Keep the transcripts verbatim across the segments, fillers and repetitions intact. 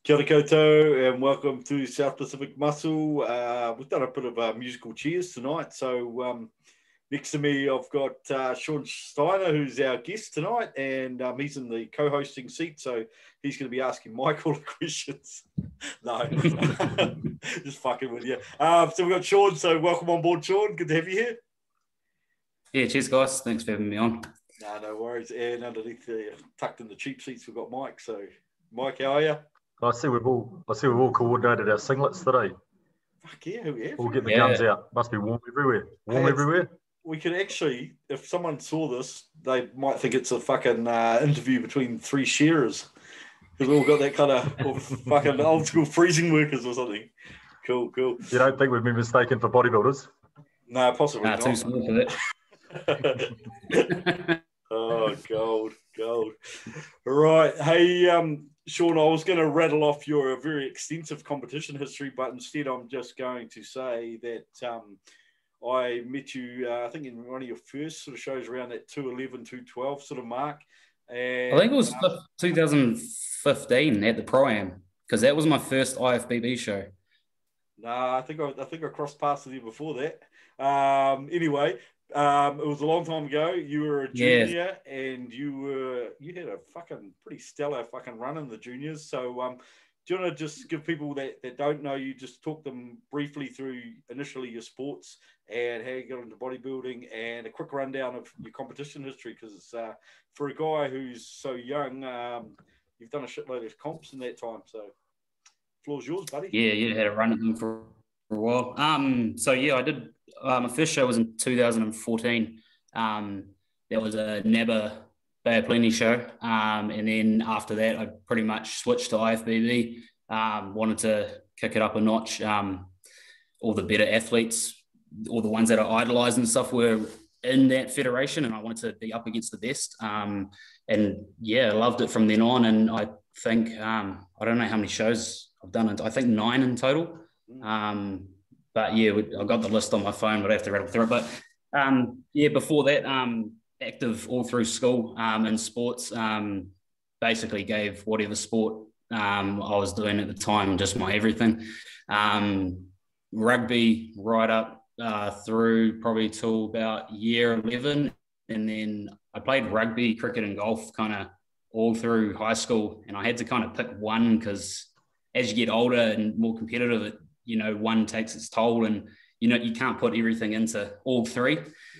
Kia ora koutou, and welcome to South Pacific Muscle. Uh, we've done a bit of a musical cheers tonight. So um, next to me, I've got uh, Sean Steiner, who's our guest tonight, and um, he's in the co-hosting seat. So he's going to be asking Mike all the questions. No, just fucking with you. Um, so we've got Sean. So welcome on board, Sean. Good to have you here. Yeah, cheers, guys. Thanks for having me on. No, no worries. And underneath, the, tucked in the cheap seats, we've got Mike. So, Mike, how are you? I see we've all I see we've all coordinated our singlets today. Fuck yeah, we have. We'll get the yeah. guns out. Must be warm everywhere. Warm hey, everywhere. We could actually, if someone saw this, they might think it's a fucking uh, interview between three shearers. Because we've all got that kind of fucking old school freezing workers or something. Cool, cool. You don't think we've been mistaken for bodybuilders? No, possibly nah, not. Too small for that. Oh, gold, gold. Right. Hey, um, Sean, I was going to rattle off your very extensive competition history, but instead I'm just going to say that um, I met you, uh, I think, in one of your first sort of shows around that two eleven, two twelve sort of mark. And, I think it was uh, twenty fifteen at the Pro-Am, because that was my first I F B B show. No, nah, I think I, I think I crossed paths with you before that. Um, anyway, um, it was a long time ago. You were a junior, yeah. and you were you had a fucking pretty stellar fucking run in the juniors. So, um, do you want to just give people that, that don't know you, just talk them briefly through initially your sports and how you got into bodybuilding and a quick rundown of your competition history? Because uh, for a guy who's so young, um, you've done a shitload of comps in that time. So, floor's yours, buddy. Yeah, yeah, had a run at them for, for a while. Um, so yeah, I did. Uh, my first show was in two thousand fourteen. Um, that was a N A B A Bay of Plenty show, um, and then after that, I pretty much switched to I F B B. Um, wanted to kick it up a notch. Um, all the better athletes, all the ones that I idolized and stuff, were in that federation, and I wanted to be up against the best. Um, and yeah, I loved it from then on. And I think um, I don't know how many shows I've done. I think nine in total. Um, but yeah, I got the list on my phone, but I have to rattle through it. But um, yeah, before that, um, active all through school um, in sports. Um, basically gave whatever sport um, I was doing at the time just my everything. Um, rugby right up uh, through probably till about year eleven. And then I played rugby, cricket and golf kind of all through high school. And I had to kind of pick one because as you get older and more competitive, it, you know, one takes its toll and, you know, you can't put everything into all three.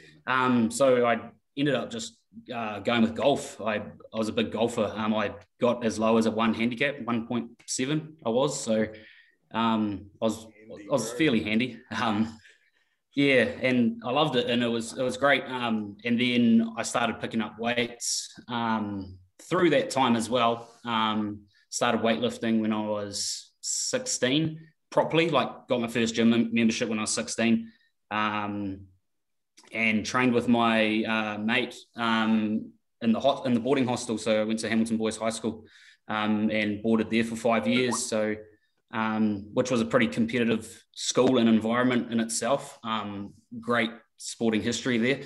Um, so I ended up just uh, going with golf. I, I was a big golfer. Um, I got as low as a one handicap, one point seven I was. So um, I was I was fairly handy. Um, yeah, and I loved it, and it was it was great. Um, and then I started picking up weights um, through that time as well. Um, started weightlifting when I was sixteen, properly, like got my first gym membership when I was sixteen. Um, and trained with my uh, mate um, in the hot, in the boarding hostel. So I went to Hamilton Boys High School um, and boarded there for five years. So, um, which was a pretty competitive school and environment in itself. Um, great sporting history there,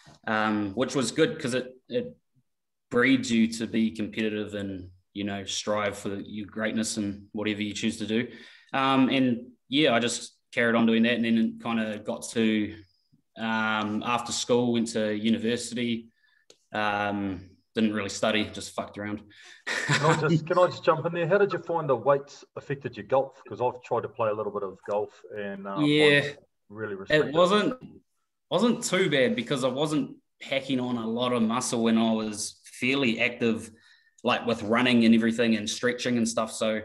um, which was good because it, it breeds you to be competitive and, you know, strive for your greatness and whatever you choose to do. Um, and yeah, I just carried on doing that, and then kind of got to, Um, after school, went to university. Um, didn't really study, just fucked around. Can I just can I just jump in there? How did you find the weights affected your golf? Because I've tried to play a little bit of golf, and um, yeah, really restricted. It wasn't wasn't too bad because I wasn't packing on a lot of muscle when I was fairly active, like with running and everything and stretching and stuff. So,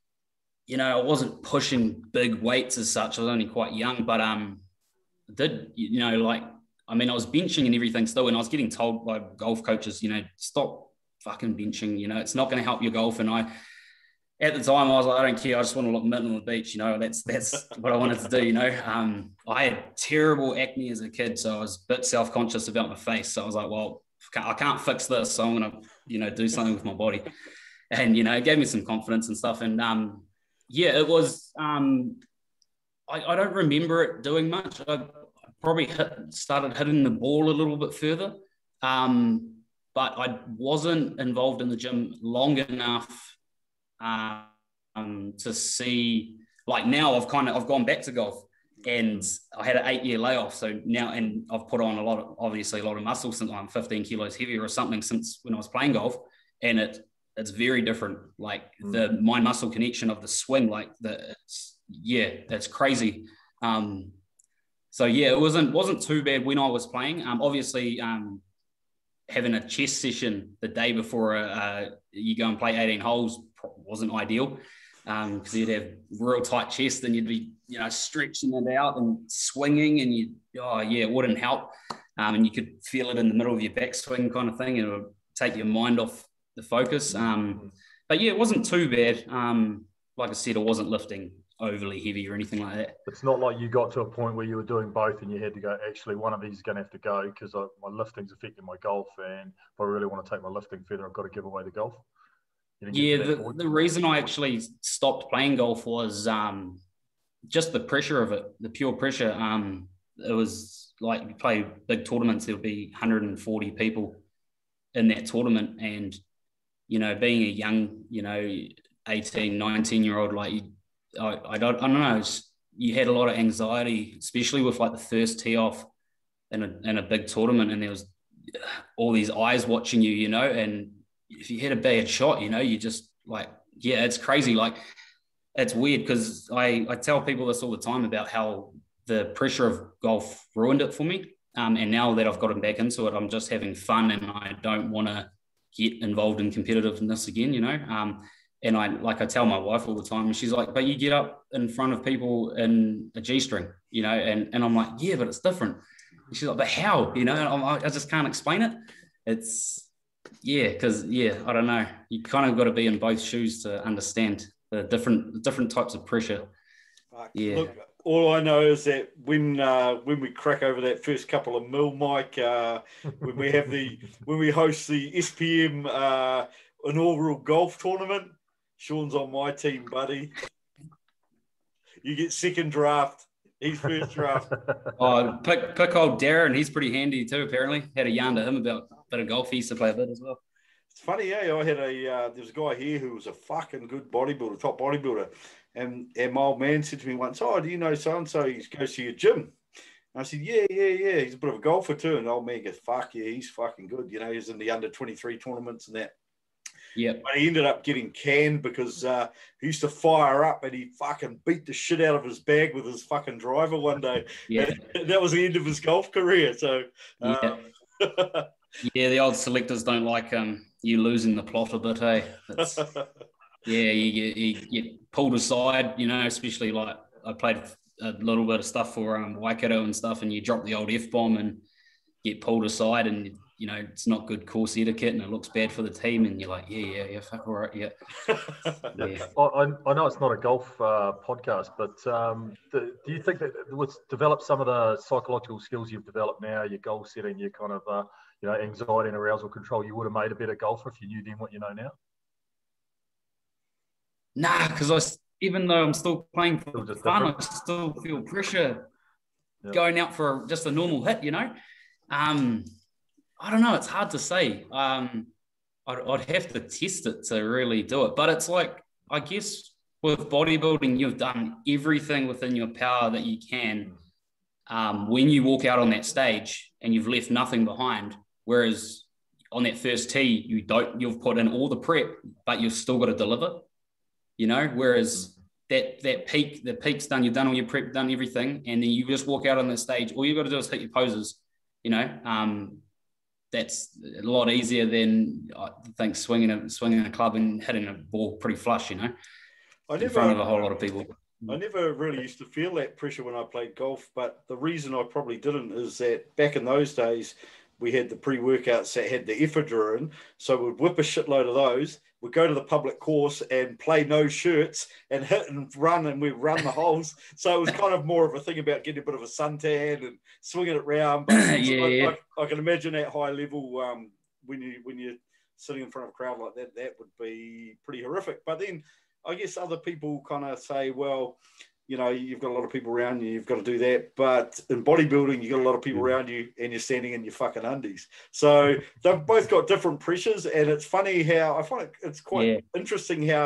you know, I wasn't pushing big weights as such. I was only quite young, but um. did, you know, like, I mean, I was benching and everything still, and I was getting told by golf coaches, you know, stop fucking benching, you know, it's not going to help your golf. And I, at the time, I was like, I don't care, I just want to look mint on the beach, you know, that's that's what I wanted to do, you know. Um, I had terrible acne as a kid, so I was a bit self-conscious about my face. So I was like, well, I can't fix this, so I'm going to, you know, do something with my body. And, you know, it gave me some confidence and stuff. And, um, yeah, it was, um, I, I don't remember it doing much. I probably hit, started hitting the ball a little bit further, um, but I wasn't involved in the gym long enough uh, um, to see, like now I've kind of, I've gone back to golf and I had an eight year layoff. So now, and I've put on a lot of, obviously a lot of muscle since I'm fifteen kilos heavier or something since when I was playing golf. And it, it's very different. Like the, my muscle connection of the swing, like the, it's, yeah, that's crazy. Um, so yeah, it wasn't, wasn't too bad when I was playing. Um, obviously, um, having a chest session the day before uh, you go and play eighteen holes wasn't ideal, because um, you'd have real tight chest and you'd be, you know, stretching it out and swinging, and you, oh yeah, it wouldn't help. Um, and you could feel it in the middle of your backswing kind of thing, and it would take your mind off the focus. Um, but yeah, it wasn't too bad. Um, like I said, I wasn't lifting overly heavy or anything like that. It's not like you got to a point where you were doing both and you had to go, actually, one of these is going to have to go because my lifting's affecting my golf, and if I really want to take my lifting further, I've got to give away the golf. Yeah, the, the reason I actually stopped playing golf was um, just the pressure of it, the pure pressure. Um, it was like you play big tournaments, there'll be one hundred forty people in that tournament. And, you know, being a young, you know, eighteen, nineteen year old, like you, I, I don't, I don't know, it's, you had a lot of anxiety, especially with like the first tee off in a, in a big tournament. And there was all these eyes watching you, you know, and if you hit a bad shot, you know, you just like, yeah, it's crazy. Like, it's weird because I, I tell people this all the time about how the pressure of golf ruined it for me. Um, and now that I've gotten back into it, I'm just having fun and I don't want to get involved in competitiveness again, you know. Um, and I, like I tell my wife all the time, and she's like, but you get up in front of people in a G-string, you know, and, and I'm like, yeah, but it's different. And she's like, but how? You know, I'm, I just can't explain it. It's, yeah, because, yeah, I don't know. You kind of got to be in both shoes to understand the different the different types of pressure. Fuck. Yeah. Look, all I know is that when uh, when we crack over that first couple of mil, Mike, uh, when we have the when we host the S P M uh, inaugural golf tournament, Sean's on my team, buddy. You get second draft. He's first draft. Oh, pick, pick old Darren. He's pretty handy too, apparently. Had a yarn to him about a bit of golf. He used to play a bit as well. It's funny, eh? I had a, uh, there was a guy here who was a fucking good bodybuilder, top bodybuilder. And, and my old man said to me once, oh, do you know so-and-so? He goes to your gym. And I said, yeah, yeah, yeah. He's a bit of a golfer too. And the old man goes, fuck yeah, he's fucking good. You know, he's in the under twenty-three tournaments and that. Yeah, but he ended up getting canned because uh, he used to fire up and he fucking beat the shit out of his bag with his fucking driver one day. Yeah, and that was the end of his golf career. So, yeah, um... yeah, the old selectors don't like um you losing the plot a bit, hey? It's, yeah, you get you get pulled aside, you know, especially like I played a little bit of stuff for um, Waikato and stuff, and you drop the old F bomb and get pulled aside, and you know, it's not good course etiquette and it looks bad for the team. And you're like, yeah, yeah, yeah, fuck all right, yeah. yeah. I, I know it's not a golf uh, podcast, but um, the, do you think that with develop some of the psychological skills you've developed now, your goal setting, your kind of, uh, you know, anxiety and arousal control, you would have made a better golfer if you knew then what you know now? Nah, because I, even though I'm still playing for fun, different. I still feel pressure yep. going out for just a normal hit, you know? Um, I don't know. It's hard to say. Um, I'd, I'd have to test it to really do it. But it's like, I guess with bodybuilding, you've done everything within your power that you can um, when you walk out on that stage and you've left nothing behind. Whereas on that first tee, you don't, you've put in all the prep, but you've still got to deliver, you know, whereas that, that peak, the peak's done, you've done all your prep, done everything. And then you just walk out on that stage. All you've got to do is hit your poses, you know, um, that's a lot easier than I think swinging a swinging a club and hitting a ball pretty flush, you know, I never, in front of a whole lot of people. I never really used to feel that pressure when I played golf, but the reason I probably didn't is that back in those days, we had the pre-workouts that had the ephedra in, so we'd whip a shitload of those. We'd go to the public course and play no shirts and hit and run, and we'd run the holes. So it was kind of more of a thing about getting a bit of a suntan and swinging it around. But yeah, I, yeah. I, I can imagine at high level um, when you when you're sitting in front of a crowd like that, that would be pretty horrific. But then I guess other people kind of say, well, you know, you've got a lot of people around you, you've got to do that. But in bodybuilding, you've got a lot of people around you and you're standing in your fucking undies. So they've both got different pressures. And it's funny how I find it, it's quite yeah. interesting how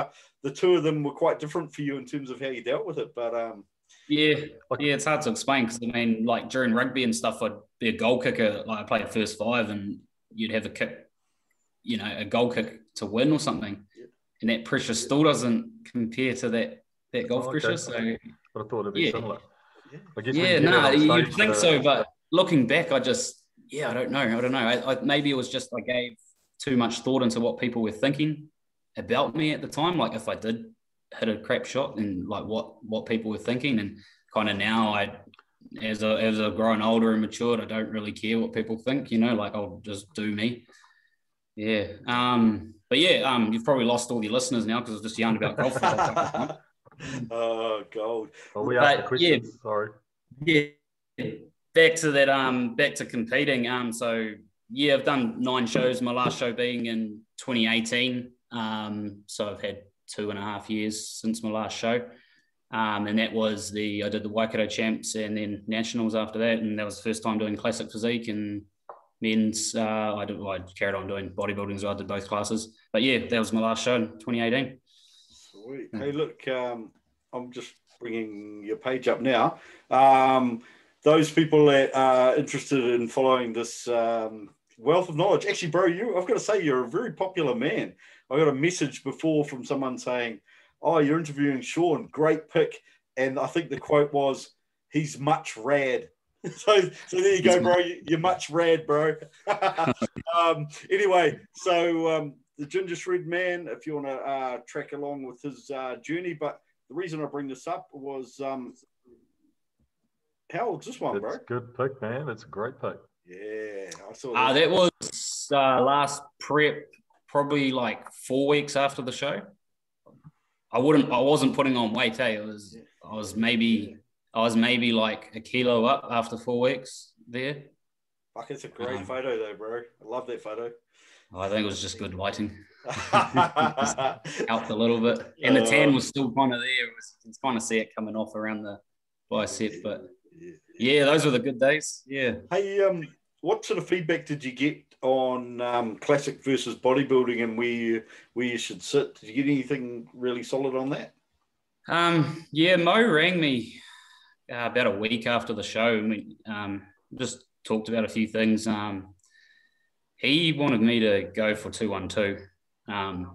the two of them were quite different for you in terms of how you dealt with it. But um, yeah, yeah, it's hard to explain because I mean, like during rugby and stuff, I'd be a goal kicker. Like I played first five, and you'd have a kick, you know, a goal kick to win or something, yeah. and that pressure still doesn't compare to that that golf oh, okay. pressure. So, but I thought it'd be yeah. similar. I guess yeah, no, nah, you'd think uh, so, but looking back, I just, yeah, I don't know, I don't know. I, I, maybe it was just I gave too much thought into what people were thinking about me at the time. Like if I did hit a crap shot and like what what people were thinking, and kind of now I as a as I've grown older and matured, I don't really care what people think, you know, like I'll just do me. Yeah. Um but yeah, um you've probably lost all your listeners now because I was just yarning about golf. Oh gold. Well, we asked the questions, yeah, sorry. Yeah. Back to that, um back to competing. Um so yeah, I've done nine shows, my last show being in twenty eighteen. Um so I've had two and a half years since my last show. Um, and that was the, I did the Waikato Champs and then Nationals after that. And that was the first time doing classic physique and men's, uh, I, did, well, I carried on doing bodybuilding, so I did both classes. But yeah, that was my last show in twenty eighteen. Sweet. Hey, look, um, I'm just bringing your page up now. Um, those people that are interested in following this um, wealth of knowledge, actually, bro, you, I've got to say, you're a very popular man. I got a message before from someone saying, oh, you're interviewing Sean, great pick. And I think the quote was, he's much rad. so, so there you go, bro. You're much rad, bro. um, anyway, so um, the Ginger Shred Man, if you want to uh, track along with his uh, journey. But the reason I bring this up was, um, how old's this one, bro? It's a good pick, man. It's a great pick. Yeah. I saw that. Uh, that was uh, last prep, probably like four weeks after the show. I wouldn't. I wasn't putting on weight. Hey, it was. I was maybe. I was maybe like a kilo up after four weeks there. Fuck, it's a great um, photo though, bro. I love that photo. I think it was just good lighting. Helped a little bit, and the tan was still kind of there. It was, you can kind of see it coming off around the bicep, but yeah, those were the good days. Yeah. Hey, um, what sort of feedback did you get on um, classic versus bodybuilding and where you, where you should sit? Did you get anything really solid on that? Um, yeah, Mo rang me uh, about a week after the show, and we um, just talked about a few things. Um, he wanted me to go for two one two, um,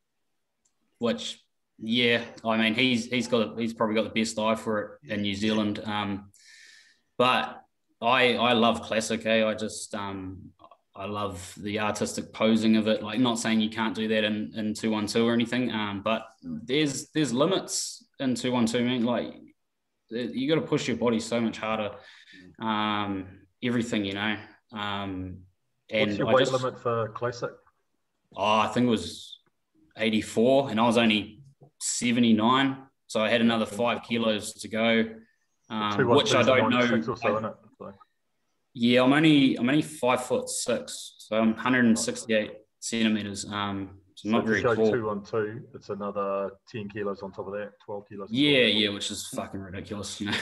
which, yeah, I mean, he's he's got he's probably got the best eye for it in New Zealand. Um, but I I love classic. Eh? I just um, I love the artistic posing of it. Like, not saying you can't do that in, in two one two or anything, um, but there's there's limits in two one two. I mean, like, you got to push your body so much harder. Um, everything, you know. Um, and What's your I weight just, limit for classic? Oh, I think it was eighty-four, and I was only seventy-nine, so I had another five kilos to go, um, which I don't know. Or so, isn't it? So. Yeah, I'm only I'm only five foot six, so I'm one hundred sixty-eight centimeters. Um, so, so not very tall. Two on two, it's another ten kilos on top of that, twelve kilos. Yeah, yeah, which is fucking ridiculous. You know,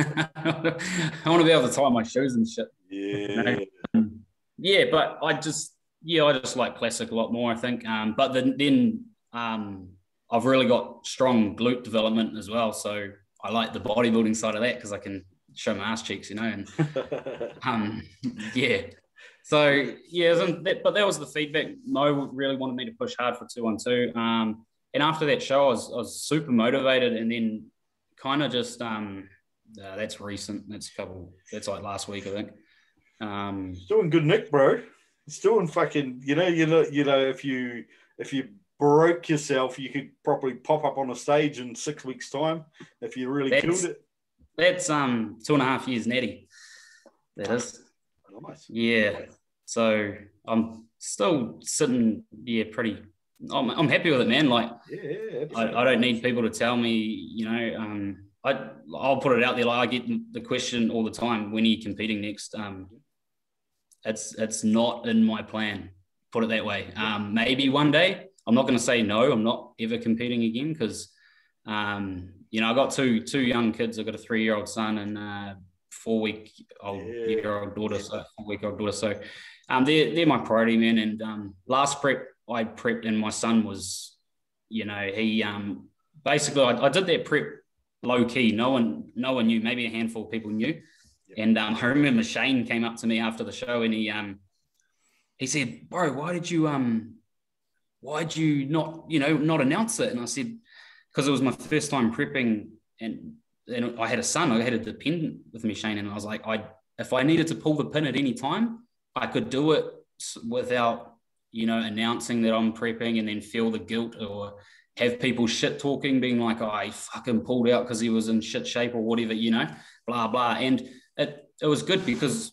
I want to be able to tie my shoes and shit. Yeah, you know? um, yeah, but I just yeah, I just like classic a lot more, I think. Um, but then then um, I've really got strong glute development as well, so I like the bodybuilding side of that because I can show my ass cheeks, you know, and um, yeah. So yeah, that, but that was the feedback. Mo really wanted me to push hard for two one two, um, and after that show, I was, I was super motivated, and then kind of just um, uh, that's recent. That's a couple. That's like last week, I think. Um, Still in good nick, bro. Still in fucking. You know, you know, you know. If you if you broke yourself, you could probably pop up on a stage in six weeks' time if you really killed it. That's um two and a half years netty. That is. Nice. Yeah. So I'm still sitting, yeah, pretty. I'm, I'm happy with it, man. Like, yeah, I, I don't need people to tell me, you know. Um, I I'll put it out there. Like, I get the question all the time: when are you competing next? Um, it's it's not in my plan. Put it that way. Um, maybe one day. I'm not going to say no. I'm not ever competing again because, um, you know, I got two two young kids. I got a three year old son and a four week old yeah. year old daughter. So four week old daughter. So, um, they're they're my priority, man. And um, last prep I prepped, and my son was you know, he um, basically, I, I did that prep low key. No one, no one knew. Maybe a handful of people knew. Yep. And um, I remember Shane came up to me after the show, and he um, he said, "Bro, why did you um, why did you not, you know, not announce it?" And I said, "Because it was my first time prepping, and and I had a son. I had a dependent with me, Shane, and I was like, I if I needed to pull the pin at any time, I could do it without, you know, announcing that I'm prepping and then feel the guilt or have people shit talking, being like, oh, he fucking pulled out because he was in shit shape or whatever, you know, blah, blah." And it, it was good because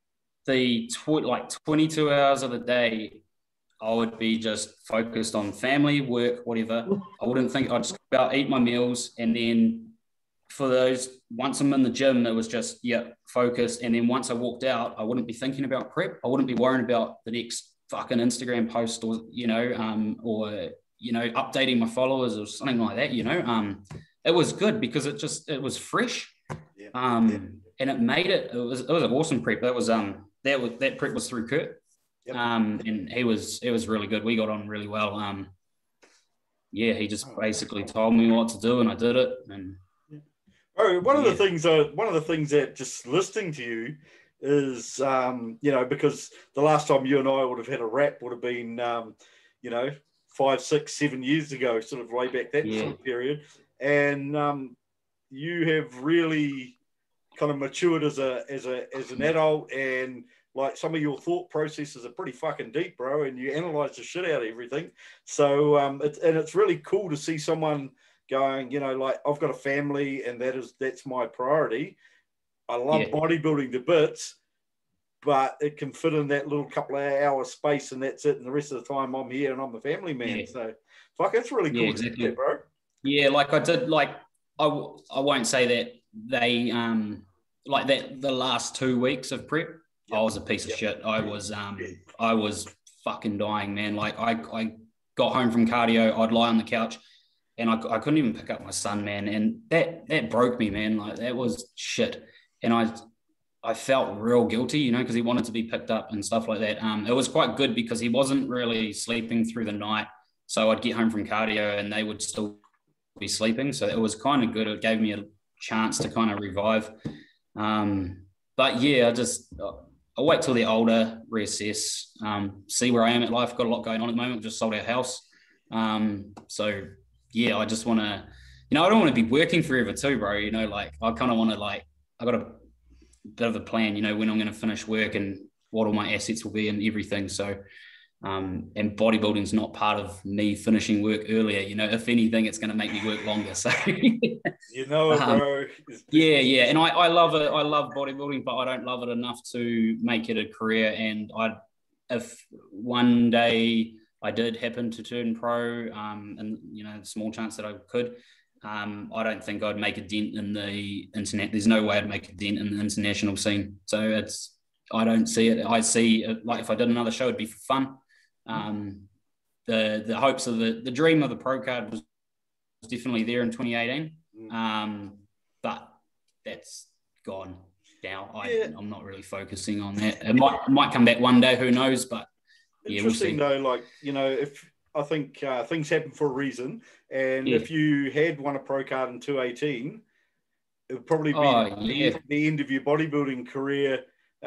the tw- like twenty-two hours of the day, I would be just focused on family, work, whatever. I wouldn't think, I'd just go out, eat my meals. And then for those, once I'm in the gym, it was just, yeah, focused. And then once I walked out, I wouldn't be thinking about prep. I wouldn't be worrying about the next fucking Instagram post or, you know, um, or, you know, updating my followers or something like that, you know. Um, it was good because it just, it was fresh. Yeah. Um, yeah. And it made it, it was, it was an awesome prep. That was, um, that was, that prep was through Kurt. Yep. Um, and he was, it was really good. We got on really well. Um, yeah, he just basically told me what to do and I did it. And yeah. Oh, one yeah. of the things, uh, one of the things that just listening to you is, um, you know, because the last time you and I would have had a rap would have been, um, you know, five, six, seven years ago, sort of way back that yeah. sort of period. And um, you have really kind of matured as a as a as an adult, and like some of your thought processes are pretty fucking deep, bro, and you analyze the shit out of everything. So um, it's and it's really cool to see someone going, you know, like I've got a family and that is that's my priority. I love yeah. bodybuilding to bits, but it can fit in that little couple of hour space and that's it. And the rest of the time I'm here and I'm a family man. Yeah. So fuck, it's really cool yeah, exactly. to see that, bro. Yeah, like I did, like I, I won't say that they, um, like that the last two weeks of prep, yep. I was a piece of yep. shit. I was, um, I was fucking dying, man. Like I, I got home from cardio, I'd lie on the couch and I, I couldn't even pick up my son, man. And that, that broke me, man. Like that was shit. And I, I felt real guilty, you know, because he wanted to be picked up and stuff like that. Um, it was quite good because he wasn't really sleeping through the night. So I'd get home from cardio and they would still be sleeping. So it was kind of good. It gave me a chance to kind of revive. Um, but yeah, I just, I'll wait till they're older, reassess, um, see where I am at life. Got a lot going on at the moment. We just sold our house. Um, so yeah, I just want to, you know, I don't want to be working forever too, bro. You know, like I kind of want to like, I got a bit of a plan, you know, when I'm going to finish work and what all my assets will be and everything. So, um, and bodybuilding is not part of me finishing work earlier. You know, if anything, it's going to make me work longer. So, you know, it, bro. Um, yeah, yeah. And I, I love it. I love bodybuilding, but I don't love it enough to make it a career. And I, if one day I did happen to turn pro, um, and you know, small chance that I could, um, I don't think I'd make a dent in the internet. There's no way I'd make a dent in the international scene. So it's, I don't see it. I see it, like if I did another show, it'd be for fun. Um, the the hopes of the the dream of the pro card was definitely there in twenty eighteen, um, but that's gone now. I, yeah. I'm not really focusing on that. It might it might come back one day. Who knows? But yeah, interesting we'll see. though. Like you know, if I think uh, things happen for a reason, and yeah. if you had won a pro card in two eighteen, it would probably be oh, the, yeah. the end of your bodybuilding career.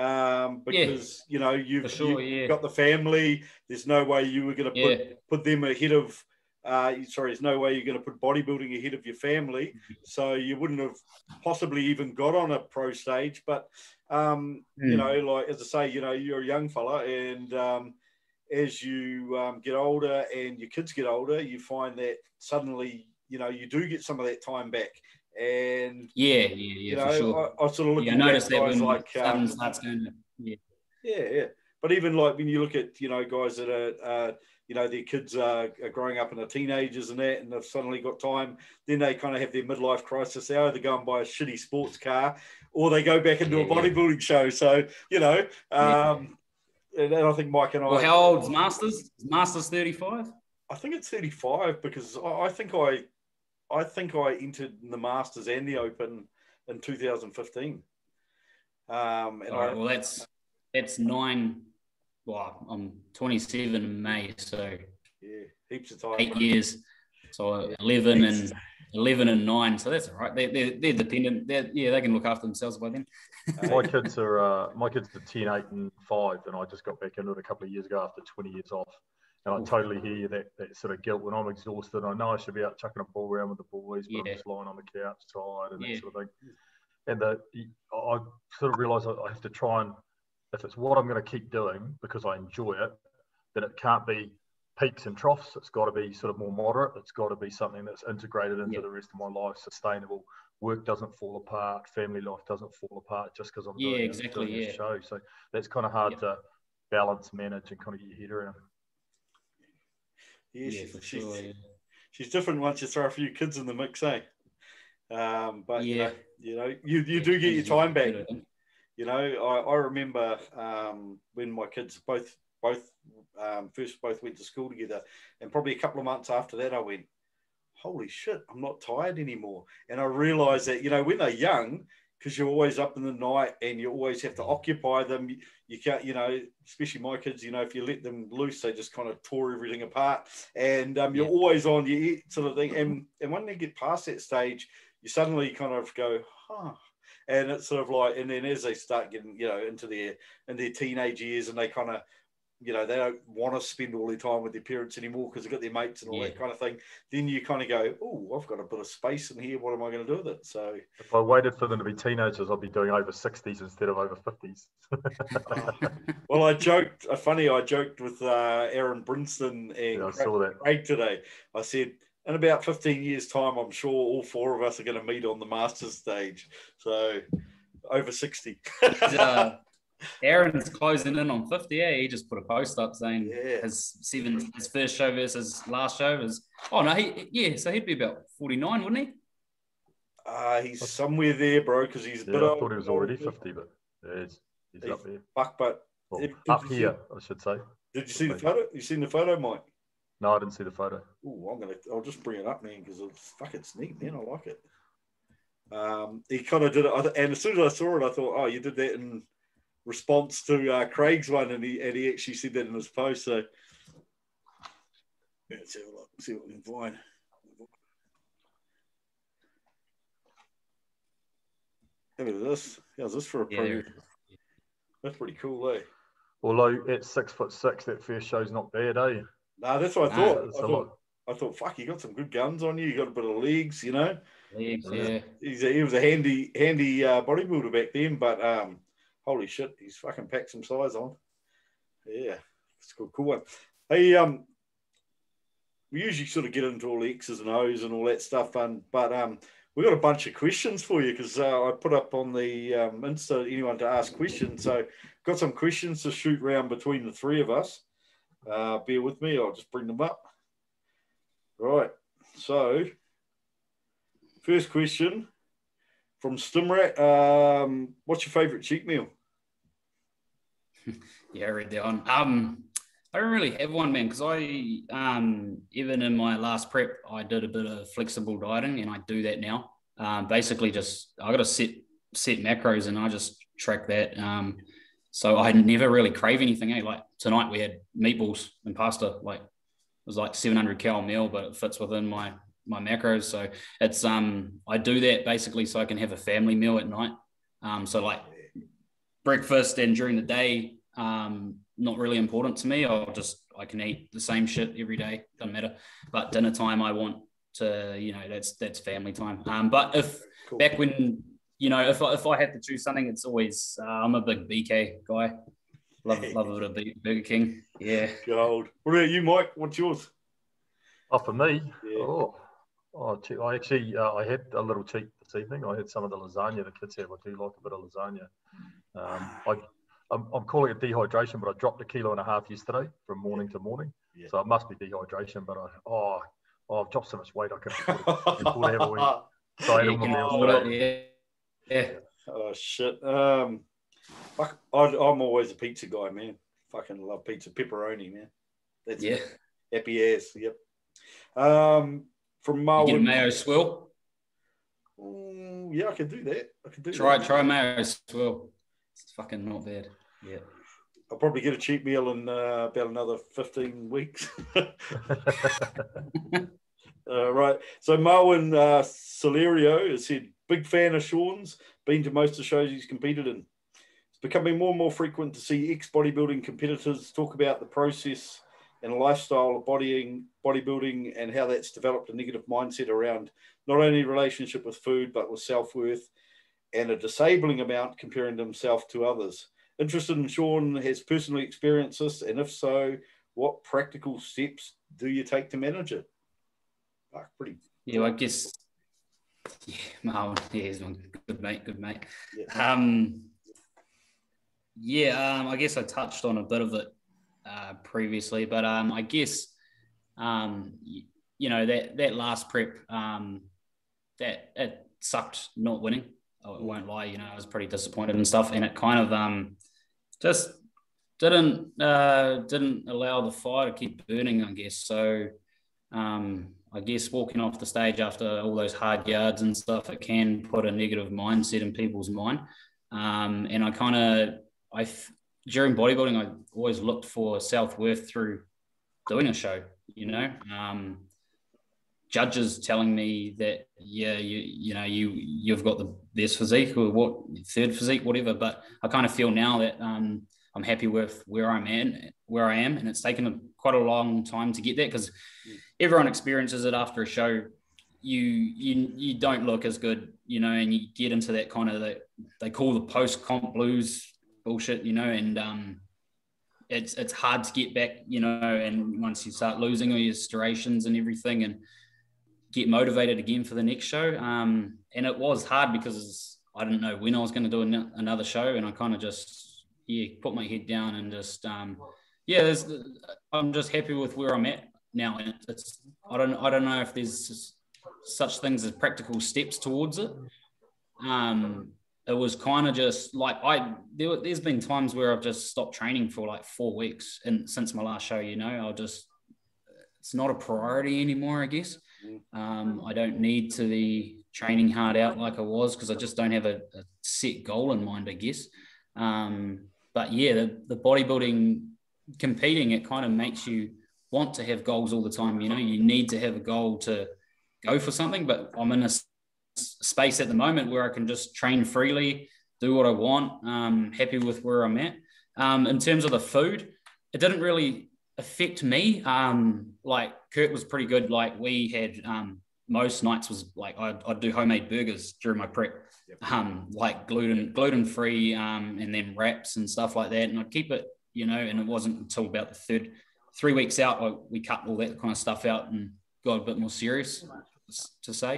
Um, because yeah, you know you've, sure, you've yeah. got the family. There's no way you were going to put yeah. put them ahead of. Uh, sorry, there's no way you're going to put bodybuilding ahead of your family. So you wouldn't have possibly even got on a pro stage. But um, mm. you know, like as I say, you know, you're a young fella, and um, as you um, get older and your kids get older, you find that suddenly, you know, you do get some of that time back. And yeah, yeah, yeah, you know, for sure. I, I sort of look yeah, at guys that when like um, starts going to, yeah. yeah, yeah. But even like when you look at you know guys that are uh, you know their kids are, are growing up and are teenagers and that, and they've suddenly got time, then they kind of have their midlife crisis. They either go and buy a shitty sports car, or they go back into yeah, a bodybuilding yeah. show. So you know, um, yeah. and, and I think Mike and I. Well, how old's Masters? Is Masters thirty-five? I think it's thirty-five because I, I think I. I think I entered the Masters and the Open in two thousand fifteen. Um, and All right, I, well, that's that's nine. Well, I'm twenty-seven in May, so yeah, heaps of time. Eight bro. years. So eleven and eleven and nine. So that's all right. They're they're, they're dependent. They're, yeah, they can look after themselves by then. My kids are uh, my kids are ten, eight, and five, and I just got back into it a couple of years ago after twenty years off. And I Oof. totally hear you, that, that sort of guilt when I'm exhausted. I know I should be out chucking a ball around with the boys, but yeah. I'm just lying on the couch tired and yeah. that sort of thing. And the, I sort of realise I have to try and, if it's what I'm going to keep doing because I enjoy it, then it can't be peaks and troughs. It's got to be sort of more moderate. It's got to be something that's integrated into yeah. the rest of my life, sustainable. Work doesn't fall apart. Family life doesn't fall apart just because I'm yeah, doing, exactly, doing yeah. this show. So that's kind of hard yeah. to balance, manage, and kind of get your head around. Yeah, yeah she's, for she's, sure. Yeah. she's different once you throw a few kids in the mix, eh? Um, but yeah. you know, you know, you, you do get your time back. You know, I, I remember um, when my kids both both um, first both went to school together, and probably a couple of months after that, I went, holy shit, I'm not tired anymore. And I realised that, you know, when they're young, because you're always up in the night and you always have to occupy them. You, you can't, you know, especially my kids, you know, if you let them loose, they just kind of tore everything apart. And um, you're yeah. always on your sort of thing. And, and when they get past that stage, you suddenly kind of go, huh. And it's sort of like, and then as they start getting, you know, into their, in their teenage years, and they kind of, you know, they don't want to spend all their time with their parents anymore because they've got their mates and all yeah. that kind of thing. Then you kind of go, oh, I've got a bit of space in here. What am I going to do with it? So if I waited for them to be teenagers, I'd be doing over sixties instead of over fifties. oh. Well, I joked, uh, funny, I joked with uh, Aaron Brinston and yeah, I Craig, saw that. Craig today. I said, in about fifteen years' time, I'm sure all four of us are going to meet on the Masters stage. So over sixty. uh, Aaron's closing in on fifty. Yeah, he just put a post up saying yeah. his seven, his first show versus last show was. Oh no, he yeah, so he'd be about forty-nine, wouldn't he? Uh he's somewhere there, bro. Because he's. Yeah, I old, thought he was already fifty, but yeah, he's, he's, he's up there. Fuck, but well, up here, see, I should say. Did you see the photo? You seen the photo, Mike? No, I didn't see the photo. Oh, I'm gonna. I'll just bring it up, man, because it's fuck, it's neat, man. I like it. Um, he kind of did it, and as soon as I saw it, I thought, oh, you did that in response to uh, Craig's one, and he and he actually said that in his post. So yeah, let's have a look, see what we can find. Have a look at this. How's this for a pro? Yeah. That's pretty cool, eh? Although at six foot six, that first show's not bad, eh? Nah, that's what I thought. Nah, I thought, I thought, fuck, you got some good guns on you. You got a bit of legs, you know. Legs, yeah. He's a, he was a handy, handy uh, bodybuilder back then, but um, holy shit, he's fucking packed some size on. Yeah, it's a cool, cool one. Hey, um, we usually sort of get into all the X's and O's and all that stuff, and but um, we got a bunch of questions for you because uh, I put up on the um, Insta anyone to ask questions. So got some questions to shoot around between the three of us. Uh, bear with me, I'll just bring them up. Right, so first question from Stimrat. Um, what's your favourite cheat meal? Yeah, I read that one. Um, I don't really have one, man, because I, um, even in my last prep, I did a bit of flexible dieting, and I do that now. Um, basically, just I got to set set macros, and I just track that. Um, so I never really crave anything. Eh? Like tonight, we had meatballs and pasta. Like it was like seven hundred cal meal, but it fits within my my macros. So it's um I do that basically so I can have a family meal at night. Um, so like breakfast and during the day, um, not really important to me. I'll just I can eat the same shit every day, doesn't matter. But dinner time, I want to, you know, that's that's family time. Um, but if cool. back when, you know, if I, if I had to choose something, it's always uh, I'm a big B K guy. Love love a bit of Burger King. Yeah. Gold. What about you, Mike? What's yours? Oh, for me, yeah. oh, oh, I actually uh, I had a little cheat this evening. I had some of the lasagna the kids have. I do like a bit of lasagna. Um, I I'm, I'm calling it dehydration, but I dropped a kilo and a half yesterday from morning to morning. Yeah. So it must be dehydration. But I oh, oh I've dropped so much weight I can afford to have a week. So I had all my meals today. Yeah. yeah. Oh shit. Um, fuck, I, I'm always a pizza guy, man. Fucking love pizza, pepperoni, man. That's yeah. It. Happy ass. Yep. Um, from Marwin. You get a mayo swill. Mm, yeah, I can do that. I can do try, that. Try mayo swill. It's fucking not bad. Yeah. I'll probably get a cheap meal in uh, about another fifteen weeks. Uh, right. So Marwin uh, Solerio has said, big fan of Sean's, been to most of the shows he's competed in. It's becoming more and more frequent to see ex-bodybuilding competitors talk about the process and lifestyle of bodying, bodybuilding and how that's developed a negative mindset around not only relationship with food, but with self-worth and a disabling amount comparing himself to others. Interested in Sean has personally experienced this, and if so, what practical steps do you take to manage it? Oh, pretty. Yeah, I guess. Yeah, Marwin, yeah, he's one good mate, good mate. Yeah, um, yeah, um, I guess I touched on a bit of it uh, previously, but um, I guess um, you, you know that that last prep um, that it sucked not winning. I won't lie, you know, I was pretty disappointed and stuff, and it kind of um, just didn't uh, didn't allow the fire to keep burning, I guess. So um, I guess walking off the stage after all those hard yards and stuff, it can put a negative mindset in people's mind. Um, and I kind of, I during bodybuilding, I always looked for self-worth through doing a show, you know. Um, judges telling me that, yeah, you you know, you, you've got the best physique or what, third physique, whatever. But I kind of feel now that um, I'm happy with where I'm at, where I am. And it's taken a, quite a long time to get there because everyone experiences it after a show. You, you, you don't look as good, you know, and you get into that kind of, that they call the post-comp blues bullshit, you know, and um, it's, it's hard to get back, you know, and once you start losing all your striations and everything and get motivated again for the next show. Um, and it was hard because I didn't know when I was going to do an, another show. And I kind of just, yeah, put my head down and just, um, yeah, I'm just happy with where I'm at now. And it's, I don't, I don't know if there's such things as practical steps towards it. Um, it was kind of just like, I, there, there's been times where I've just stopped training for like four weeks and since my last show, you know, I'll just, it's not a priority anymore, I guess. Um, I don't need to be training hard out like I was because I just don't have a, a set goal in mind, I guess. Um, but yeah, the, the bodybuilding, competing, it kind of makes you want to have goals all the time. You know, you need to have a goal to go for something, but I'm in a space at the moment where I can just train freely, do what I want. Um, happy with where I'm at. Um, in terms of the food, it didn't really affect me. Um, like Kurt was pretty good. Like we had um, most nights was like I'd, I'd do homemade burgers during my prep, um, like gluten gluten free, um, and then wraps and stuff like that. And I'd keep it, you know. And it wasn't until about the third three weeks out I, we cut all that kind of stuff out and got a bit more serious, to say.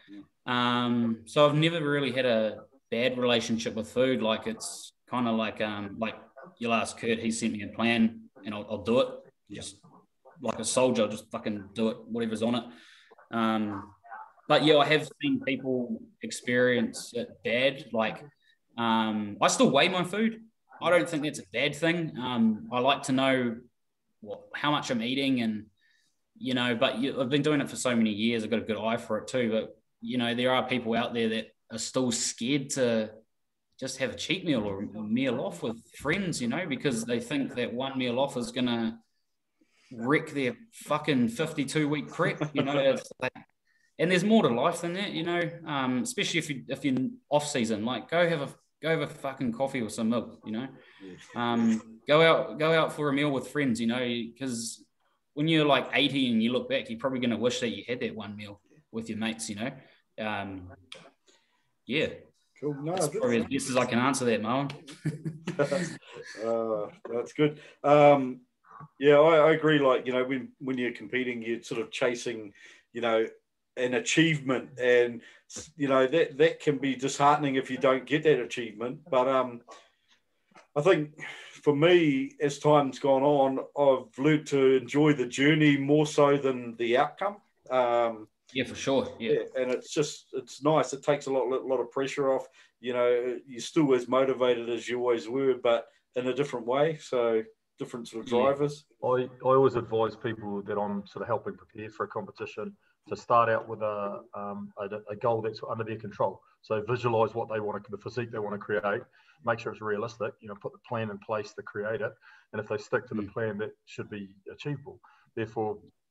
Um, so I've never really had a bad relationship with food. Like it's kind of like um, like you'll ask Kurt, he sent me a plan and I'll, I'll do it. Just like a soldier, I'll just fucking do it, whatever's on it. Um, but yeah, I have seen people experience it bad. Like um, I still weigh my food. I don't think that's a bad thing. Um, I like to know what, how much I'm eating and, you know, but you, I've been doing it for so many years. I've got a good eye for it too. But, you know, there are people out there that are still scared to just have a cheat meal or a meal off with friends, you know, because they think that one meal off is going to wreck their fucking fifty-two week prep, you know. It's like, and there's more to life than that, you know, um, especially if, you, if you're off season. Like, go have a go have a fucking coffee with some milk, you know. Um, go out go out for a meal with friends, you know, because when you're like eighty and you look back, you're probably going to wish that you had that one meal with your mates, you know. Um, yeah. Cool. No, that's probably as best as I can answer that, Marwin. uh, that's good. Um, yeah, I, I agree. Like, you know, when, when you're competing, you're sort of chasing, you know, an achievement, and, you know, that, that can be disheartening if you don't get that achievement. But um, I think for me, as time's gone on, I've learned to enjoy the journey more so than the outcome. Um, Yeah, for sure. Yeah. yeah, and it's just, it's nice. It takes a lot, lot of pressure off. You know, you're still as motivated as you always were, but in a different way. So different sort of drivers. Yeah. I, I always advise people that I'm sort of helping prepare for a competition to start out with a, um, a, a goal that's under their control. So visualize what they want to, the physique they want to create, make sure it's realistic, you know, put the plan in place to create it. And if they stick to the plan, that should be achievable. Therefore,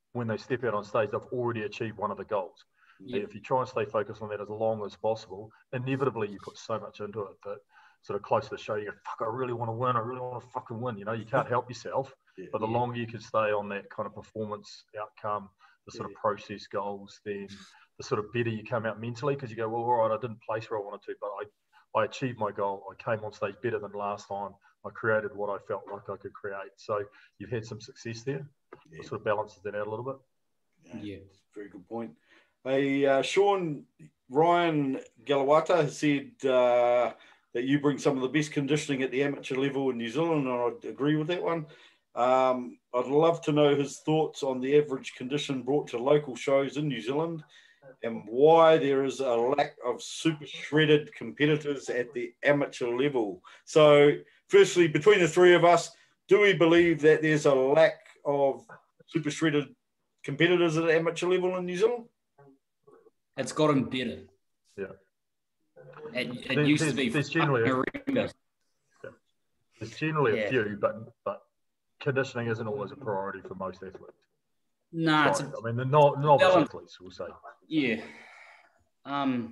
when they step out on stage, they've already achieved one of the goals. Yeah. If you try and stay focused on that as long as possible, inevitably you put so much into it that sort of close to the show, you go, fuck, I really want to win. I really want to fucking win. You know, you can't help yourself. Yeah. But the yeah. longer you can stay on that kind of performance outcome, the sort yeah. of process goals, then the sort of better you come out mentally, because you go, well, all right, I didn't place where I wanted to, but I, I achieved my goal. I came on stage better than last time. I created what I felt like I could create. So you've had some success there. Yeah. It sort of balances that out a little bit. Yeah, yeah. Very good point. Hey, uh, Sean, Ryan Galawata has said uh, that you bring some of the best conditioning at the amateur level in New Zealand, and I'd agree with that one. Um, I'd love to know his thoughts on the average condition brought to local shows in New Zealand and why there is a lack of super shredded competitors at the amateur level. So, firstly, between the three of us, do we believe that there's a lack of super shredded competitors at the amateur level in New Zealand? It's gotten better. Yeah. It, it used there's, to be there's generally, a, yeah. there's generally yeah. a few, but but conditioning isn't always a priority for most athletes. No, nah, it's a, I mean, the no, novice balance. athletes, we'll say. Yeah. Um.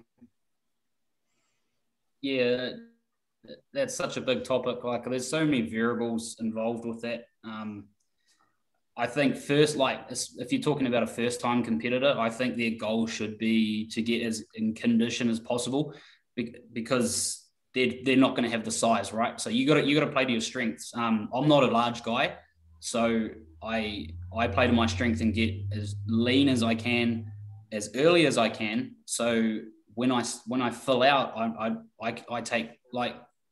Yeah, that's such a big topic. Like, there's so many variables involved with that. Um. I think first, like if you're talking about a first-time competitor, I think their goal should be to get as in condition as possible, because they're they're not going to have the size, right? So you got to you got to play to your strengths. Um, I'm not a large guy, so I I play to my strength and get as lean as I can, as early as I can. So when I when I fill out, I I I, I take like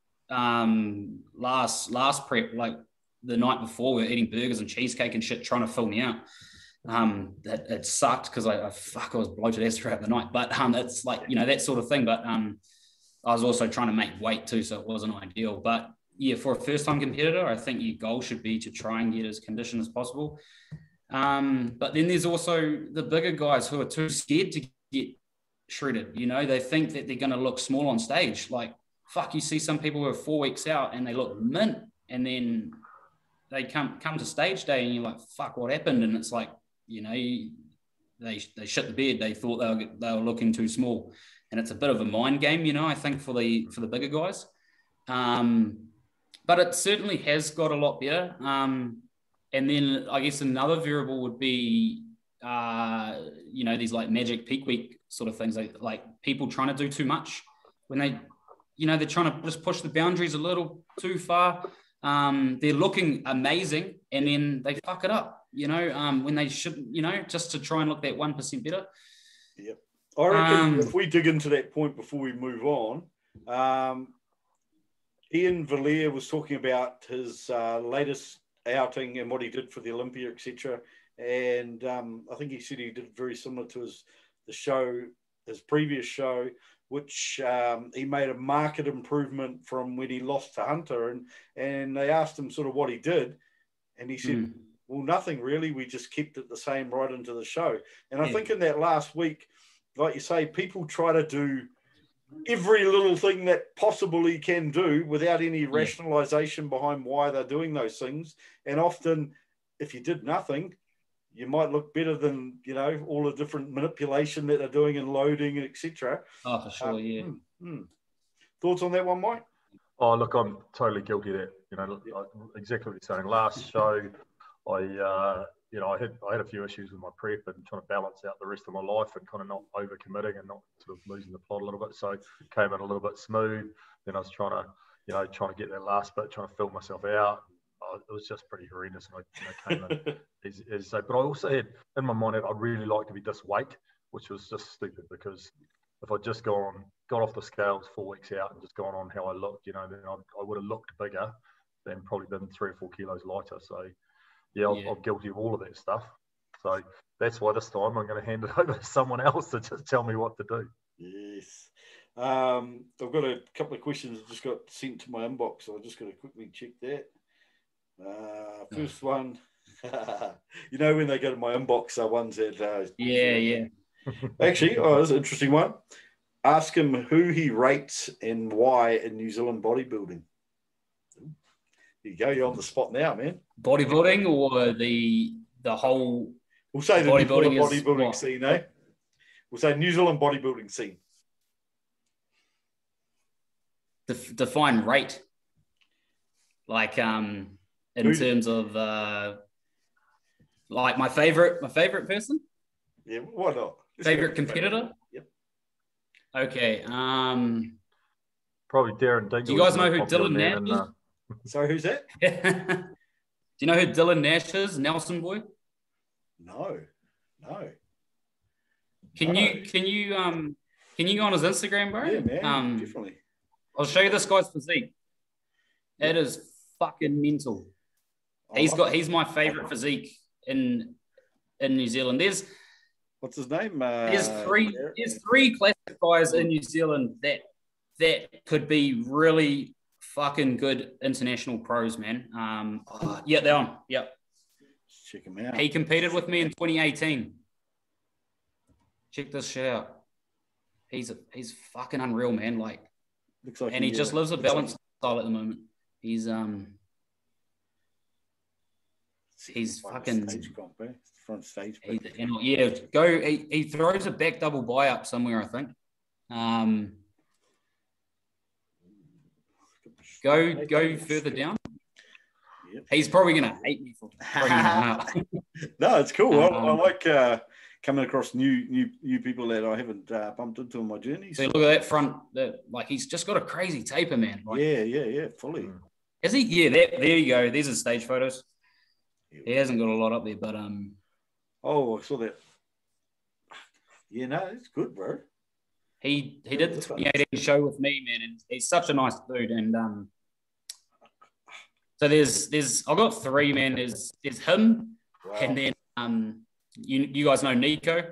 um last last prep like. The night before, we were eating burgers and cheesecake and shit, trying to fill me out. Um, that it sucked because I, I fuck I was bloated as throughout the night. But um, it's like, you know, that sort of thing. But um, I was also trying to make weight too, so it wasn't ideal. But yeah, for a first-time competitor, I think your goal should be to try and get as conditioned as possible. Um, but then there's also the bigger guys who are too scared to get shredded. You know, they think that they're going to look small on stage. Like, fuck, you see some people who are four weeks out and they look mint, and then they come come to stage day and you're like, fuck, what happened? And it's like, you know, they they shit the bed. They thought they were they were looking too small, and it's a bit of a mind game, you know. I think for the for the bigger guys, um, but it certainly has got a lot better. Um, and then I guess another variable would be, uh, you know, these like magic peak week sort of things, like like people trying to do too much when they, you know, they're trying to just push the boundaries a little too far. Um, they're looking amazing, and then they fuck it up, you know, um, when they shouldn't, you know, just to try and look that one percent better. Yep. I reckon um, if we dig into that point before we move on, um, Ian Valliere was talking about his uh, latest outing and what he did for the Olympia, et cetera. And um, I think he said he did very similar to his the show, his previous show, which um, he made a marked improvement from when he lost to Hunter. And, and they asked him sort of what he did. And he said, mm. well, nothing really. We just kept it the same right into the show. And I yeah. think in that last week, like you say, people try to do every little thing that possibly can do without any yeah. rationalization behind why they're doing those things. And often, if you did nothing, you might look better than, you know, all the different manipulation that they're doing and loading, et cetera. Oh, for sure, um, yeah. Hmm, hmm. Thoughts on that one, Mike? Oh, look, I'm totally guilty of that. You know, yeah. exactly what you're saying. Last show, I, uh, you know, I had I had a few issues with my prep and trying to balance out the rest of my life and kind of not over-committing and not sort of losing the plot a little bit. So came in a little bit smooth. Then I was trying to, you know, trying to get that last bit, trying to fill myself out. It was just pretty horrendous, and I you know, came in as, as so. But I also had in my mind that I'd really like to be this weight, which was just stupid, because if I'd just gone got off the scales four weeks out and just gone on how I looked, you know, then I, I would have looked bigger, than probably been three or four kilos lighter. So yeah, I'm, yeah. I'm guilty of all of that stuff. So that's why this time I'm going to hand it over to someone else to just tell me what to do. Yes. Um, I've got a couple of questions that just got sent to my inbox, so I've just got to quickly check that. Uh, first one, you know, when they go to my inbox, are ones that uh, yeah, yeah. Actually, oh, that's an interesting one. Ask him who he rates and why in New Zealand bodybuilding. There you go. You're on the spot now, man. Bodybuilding or the the whole We'll say the New Zealand Bodybuilding is bodybuilding what? scene, eh? We'll say New Zealand bodybuilding scene. Def- define rate. Like um, in Who- terms of uh, like my favorite, my favorite person, Yeah, why not? Let's favorite go. competitor. Yep. Okay. Um, Probably Darren Dingle. do you guys know who Dylan Nash and, is? uh, Sorry, who's that? Do you know who Dylan Nash is? Nelson boy. No, no. Can No. you can you um can you go on his Instagram, bro? Yeah, man, Um, definitely. I'll show you this guy's physique. It is fucking mental. I He's love got it. he's my favorite physique in in New Zealand. There's What's his name? Uh, there's three Derek? there's three classic guys in New Zealand that that could be really fucking good international pros, man. Um, oh, yeah, they're on. Yep. Check him out. He competed with me in twenty eighteen. Check this shit out. He's a, he's fucking unreal, man. Like, Looks like and he just uh, lives a looks like- balanced style at the moment. He's um he's front fucking- stage comp, eh? Front stage. he, you know, yeah, go he, he throws a back double buy up somewhere, I think. Um go go further down. Yep. He's probably gonna hate me for bringing him up. No, it's cool. I, I Um, like uh, coming across new new new people that I haven't uh, bumped into on my journey. So look at that front, that like he's just got a crazy taper, man. Like, yeah, yeah, yeah, fully. is he? Yeah, that, there you go. These are stage photos. He hasn't got a lot up there, but um Oh, I saw that. Yeah, no, it's good, bro. he he did the twenty eighteen show with me, man, and he's such a nice dude. And um so there's there's I've got three, man. There's there's him, Wow. and then um you you guys know Nico.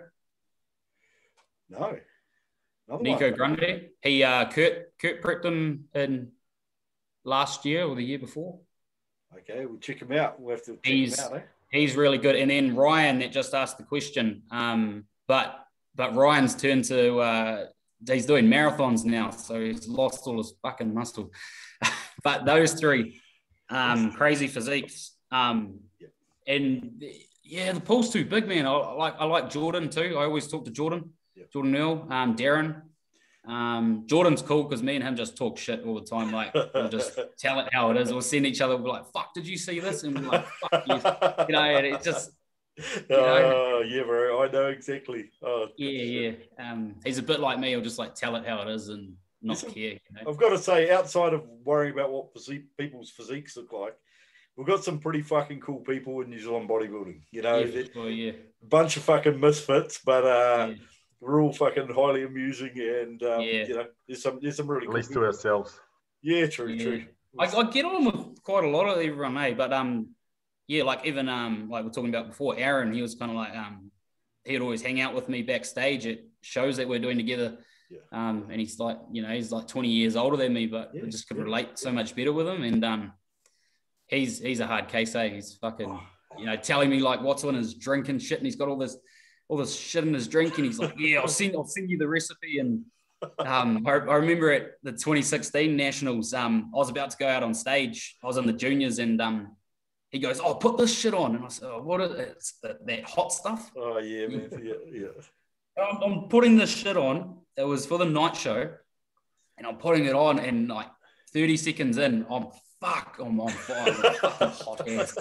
No. Another Nico one. Grundy. He uh Kurt Kurt prepped him in last year or the year before. Okay, we'll check him out. We'll have to check He's- him out, eh? He's really good. And then Ryan that just asked the question. Um, but but Ryan's turned to uh he's doing marathons now, so he's lost all his fucking muscle. But those three, um, crazy physiques. Um, and yeah, the pool's too big, man. I, I like I like Jordan too. I always talk to Jordan, Yep. Jordan Earl, um, Darren. Um, Jordan's cool because me and him just talk shit all the time. Like we'll just tell it how it is. We'll send each other. We're like, "Fuck, did you see this?" And we're like, "Fuck you," you know. And it just Oh, yeah, bro. I know exactly. Oh, yeah, yeah. Um, he's a bit like me. He'll just like tell it how it is and not Listen, care. You know? I've got to say, outside of worrying about what physique, people's physiques look like, we've got some pretty fucking cool people in New Zealand bodybuilding. You know, Yeah, a for sure, yeah. bunch of fucking misfits, but uh, Yeah. we're all fucking highly amusing, and um, Yeah. you know, there's some there's some really At cool least to people. ourselves. Yeah, true, Yeah. true. I, I get on with quite a lot of everyone, eh? But um, yeah, like even um, like we're talking about before, Aaron, he was kind of like um, he'd always hang out with me backstage at shows that we're doing together. Yeah. Um, and he's like, you know, he's like twenty years older than me, but Yeah, I just could yeah. relate so much better with him. And um, he's he's a hard case, eh? He's fucking, Oh. you know, telling me like what's in his drink and shit, and he's got all this all this shit in his drink, and he's like, yeah, I'll send I'll send you the recipe. And um, I, I remember at the twenty sixteen Nationals, um, I was about to go out on stage. I was in the juniors, and um, he goes, "Oh, put this shit on," and I said, oh, "What is it? It's that, that hot stuff?" Oh yeah, man. Yeah, yeah. I'm, I'm putting this shit on. It was for the night show, and I'm putting it on, and like thirty seconds in, I'm fuck, I'm on fire, I'm fucking hot ass.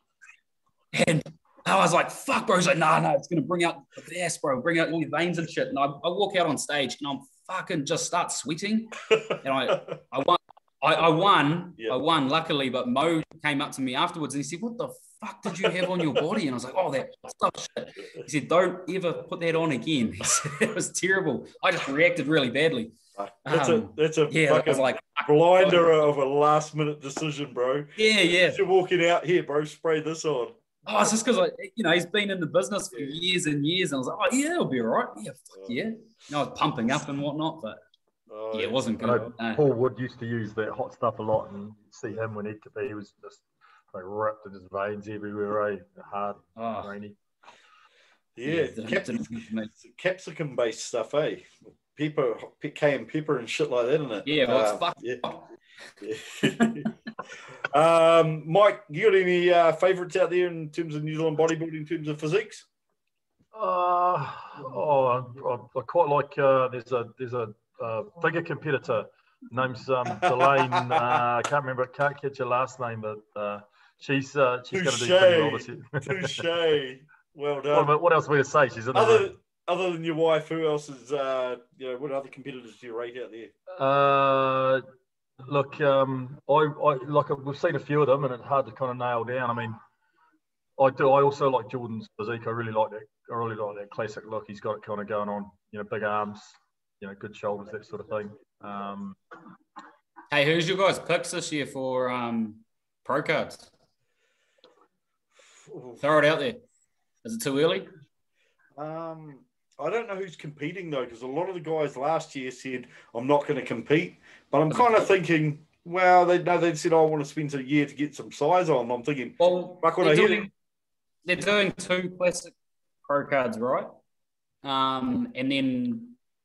And I was like, "Fuck, bro." He's like, "No, no, it's gonna bring out the ass, bro. Bring out all your veins and shit." And I, I walk out on stage, and I'm fucking just start sweating, and I, I won. I, I won. Yeah. I won, luckily. But Mo came up to me afterwards, and he said, "What the fuck did you have on your body?" And I was like, "Oh, that stuff shit." He said, "Don't ever put that on again." He said, it was terrible. I just reacted really badly. That's Um, a that's a Yeah, I fucking was like, blinder of a last minute decision, bro. yeah, yeah. You're walking out here, bro. Spray this on. Oh, it's just because I, you know, he's been in the business for Yeah. years and years, and I was like, "Oh, yeah, it'll be all right." Yeah, fuck yeah. You know, I was pumping up and whatnot, but Oh, yeah, it wasn't I good. know No. Paul Wood used to use that hot stuff a lot, and see him when he'd be, he was just like ripped in his veins everywhere, eh? Hard, Oh, rainy. Yeah, didn't- cap- didn't come to me. capsicum based stuff, eh? Pepper, cayenne pepper and shit like that, isn't it? Yeah, well, it's Uh, fuck. yeah. um, Mike, you got any uh, favourites out there in terms of New Zealand bodybuilding, in terms of physiques? Uh, oh, I, I quite like. Uh, there's a there's a uh, figure competitor named um, Delane. Uh, I can't remember. Can't catch her last name, but uh, she's uh, she's going to do pretty well this year. Touche. Well done. What, what else are we to say? She's in the other room. other than your wife, who else is? Uh, you know, what other competitors do you rate out there? Uh, look, um, I, I like we've seen a few of them, and it's hard to kind of nail down. I mean, I do. I also like Jordan's physique. I really like that. I really like that classic look. He's got it kind of going on. You know, big arms. You know, good shoulders, that sort of thing. Um, hey, who's your guys' picks this year for um, pro cards? Throw it out there. Is it too early? Um, I don't know who's competing though, because a lot of the guys last year said I'm not going to compete. But I'm kind of thinking, well, they no, they said, oh, I want to spend a year to get some size on. I'm thinking, well, fuck what I hear. Doing, they're doing two classic pro cards, right? Um, and then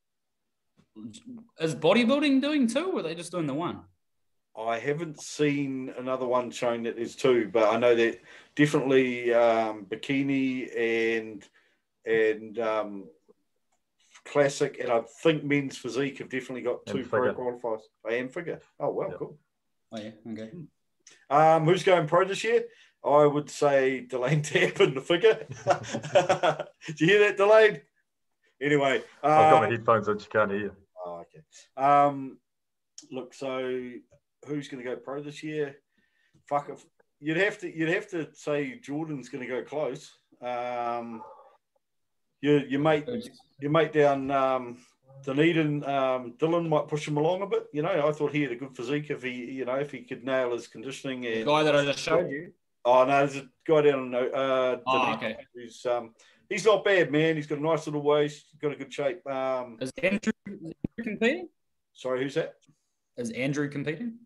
is bodybuilding doing two, or are they just doing the one? I haven't seen another one showing that there's two, but I know that definitely um, bikini and and um, classic, and I think men's physique have definitely got two pro qualifiers. I am figure. Oh well, yep. Cool. Oh yeah, okay. Um, who's going pro this year? I would say Delane Tapp in the figure. Did you hear that, Delane? Anyway, uh, I've got my headphones on. You can't hear. Oh, okay. Um, look, so who's going to go pro this year? Fuck if you'd have to. You'd have to say Jordan's going to go close. Um, your your mate, your mate down um, Dunedin, um, Dylan might push him along a bit. You know, I thought he had a good physique if he, you know, if he could nail his conditioning. And the guy that I just showed you. Oh no, there's a guy down in uh, oh, Dunedin okay. who's um, he's not bad, man. He's got a nice little waist, got a good shape. Um, is Andrew competing? Sorry, who's that? Is Andrew competing?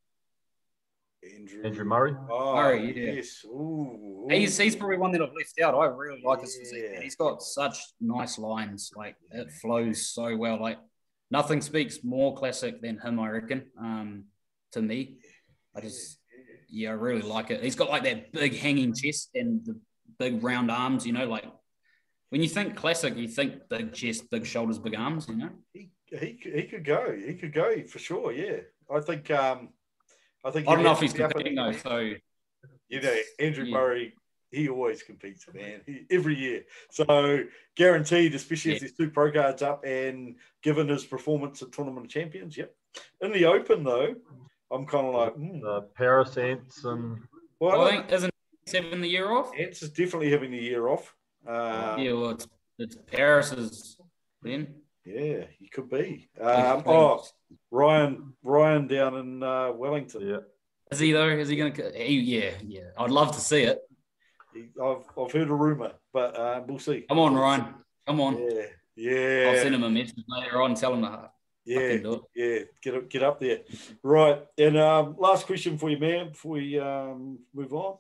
Andrew, Andrew Murray. Oh, Murray, yeah. Yes. Ooh, ooh. He's he's probably one that I've left out. I really like yeah. his physique. And he's got such nice lines. Like it flows so well. Like nothing speaks more classic than him, I reckon. Um, to me, I just yeah, I really like it. He's got like that big hanging chest and the big round arms. You know, like when you think classic, you think big chest, big shoulders, big arms. You know, he he he could go. He could go for sure. Yeah, I think. Um, I think I don't know if he's competing though. So you know, Andrew yeah. Murray, he always competes, man. He, every year, so guaranteed. Especially yeah. if there's two pro cards up, and given his performance at Tournament of Champions, yep. In the Open though, I'm kind of like mm. uh, Paris Ants and well, well I think isn't seven the year off? Ants is definitely having the year off. Um, yeah, well, it's, it's Paris's then. Yeah, he could be. Um, oh, Ryan, Ryan down in uh, Wellington. Yeah, is he though? Is he going to? Yeah, yeah. I'd love to see it. He, I've I've heard a rumor, but uh, we'll see. Come on, Ryan. Come on. Yeah, yeah. I'll send him a message later on and tell him that. Yeah, yeah. Get up, get up there. Right, and um, last question for you, man. Before we um, move on,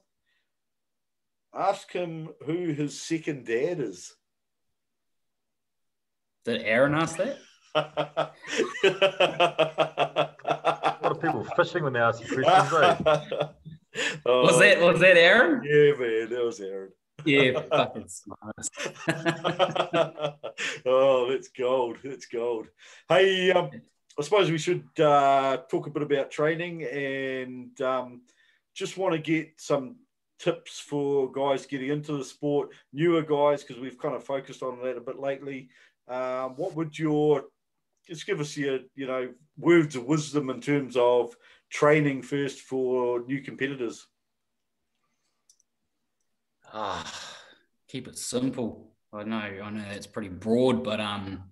ask him who his second dad is. Did Aaron ask that? A lot of people fishing when they ask you questions, eh? Oh, was that was that Aaron? Yeah, man, that was Aaron. Yeah, fucking smart. Oh, that's gold. That's gold. Hey, um, I suppose we should uh, talk a bit about training, and um, just want to get some tips for guys getting into the sport, newer guys, because we've kind of focused on that a bit lately. Um, what would your, just give us your, you know, words of wisdom in terms of training first for new competitors? Ah, keep it simple. I know, I know that's pretty broad, but um,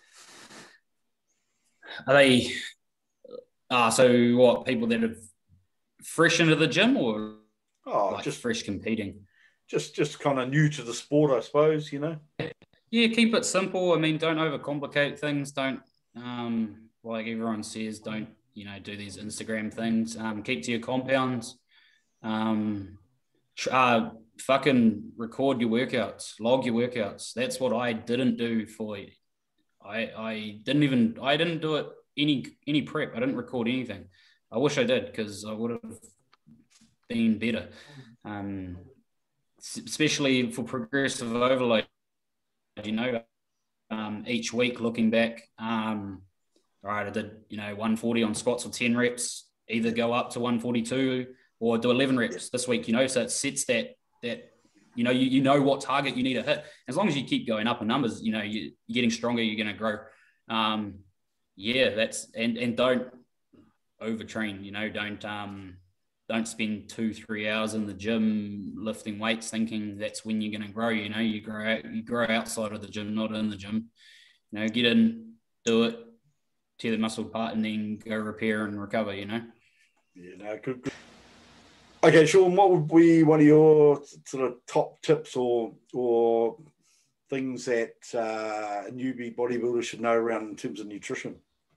are they? Ah, uh, so what? People that have fresh into the gym, or oh, like just fresh competing? Just, just kind of new to the sport, I suppose. You know. Yeah, keep it simple. I mean, don't overcomplicate things. Don't, um, like everyone says, don't, you know, do these Instagram things. Um, keep to your compounds. Um, uh, fucking record your workouts, log your workouts. That's what I didn't do for you. I, I didn't even, I didn't do it any, any prep. I didn't record anything. I wish I did, because I would have been better. Um, especially for progressive overload. you know, um, each week looking back, um, all right, I did, you know, one forty on squats or ten reps, either go up to one forty-two or do eleven reps this week, you know, so it sets that, that, you know, you, you know what target you need to hit. As long as you keep going up in numbers, you know, you, you're getting stronger, you're going to grow. Um, yeah, that's, and, and don't overtrain, you know, don't, um, don't spend two, three hours in the gym lifting weights thinking that's when you're going to grow. You know, you grow out, you grow outside of the gym, not in the gym. You know, get in, do it, tear the muscle apart, and then go repair and recover, you know? Yeah, no, good, good. Okay, Sean, what would be one of your sort of top tips or or things that uh, a newbie bodybuilder should know around in terms of nutrition?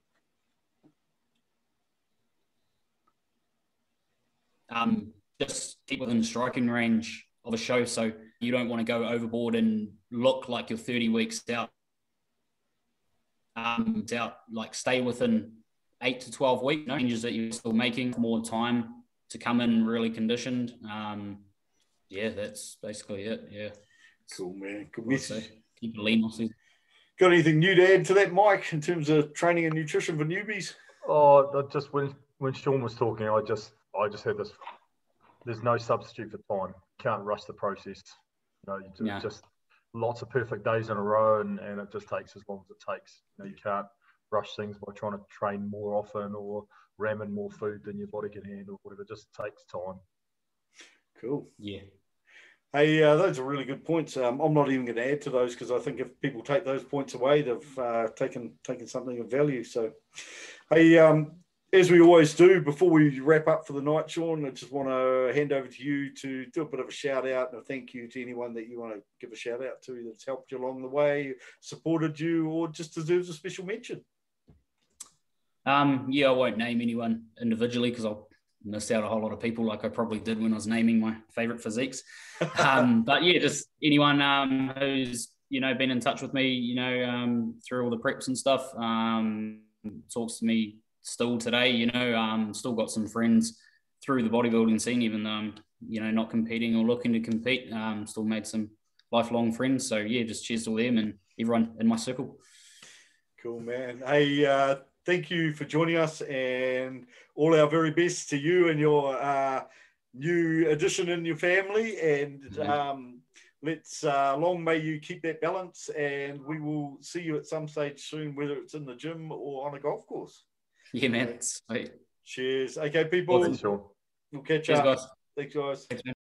Um, just keep within striking range of a show, so you don't want to go overboard and look like you're thirty weeks out. Um, out like stay within eight to twelve week ranges that you're still making, more time to come in really conditioned. Um, yeah, that's basically it. Yeah. Cool, man. Good message. Keep it lean. Also. Got anything new to add to that, Mike, in terms of training and nutrition for newbies? Oh, just when when Sean was talking, I just I just had this. There's no substitute for time. You can't rush the process. You know, you just, yeah. just lots of perfect days in a row, and, and it just takes as long as it takes. You know, you can't rush things by trying to train more often or ram in more food than your body can handle. Whatever, it just takes time. Cool. Yeah. Hey, uh, those are really good points. Um, I'm not even going to add to those because I think if people take those points away, they've uh, taken taken something of value. So, hey, um, as we always do, before we wrap up for the night, Sean, I just want to hand over to you to do a bit of a shout out and a thank you to anyone that you want to give a shout out to that's helped you along the way, supported you, or just deserves a special mention. Um, yeah, I won't name anyone individually because I'll miss out a whole lot of people like I probably did when I was naming my favourite physiques. Um, but yeah, just anyone um, who's, you know, been in touch with me, you know, um, through all the preps and stuff, um, talks to me still today, you know, um, still got some friends through the bodybuilding scene, even though I'm, you know, not competing or looking to compete, um, still made some lifelong friends. So yeah, just cheers to all them and everyone in my circle. Cool, man. Hey, uh, thank you for joining us, and all our very best to you and your uh, new addition in your family. And mm-hmm. um, let's, uh, long may you keep that balance, and we will see you at some stage soon, whether it's in the gym or on a golf course. Yeah, man. Sweet. Cheers. Okay, people. Thanks, Sean. We'll catch Cheers, up. guys. Thanks, guys. Thanks, man.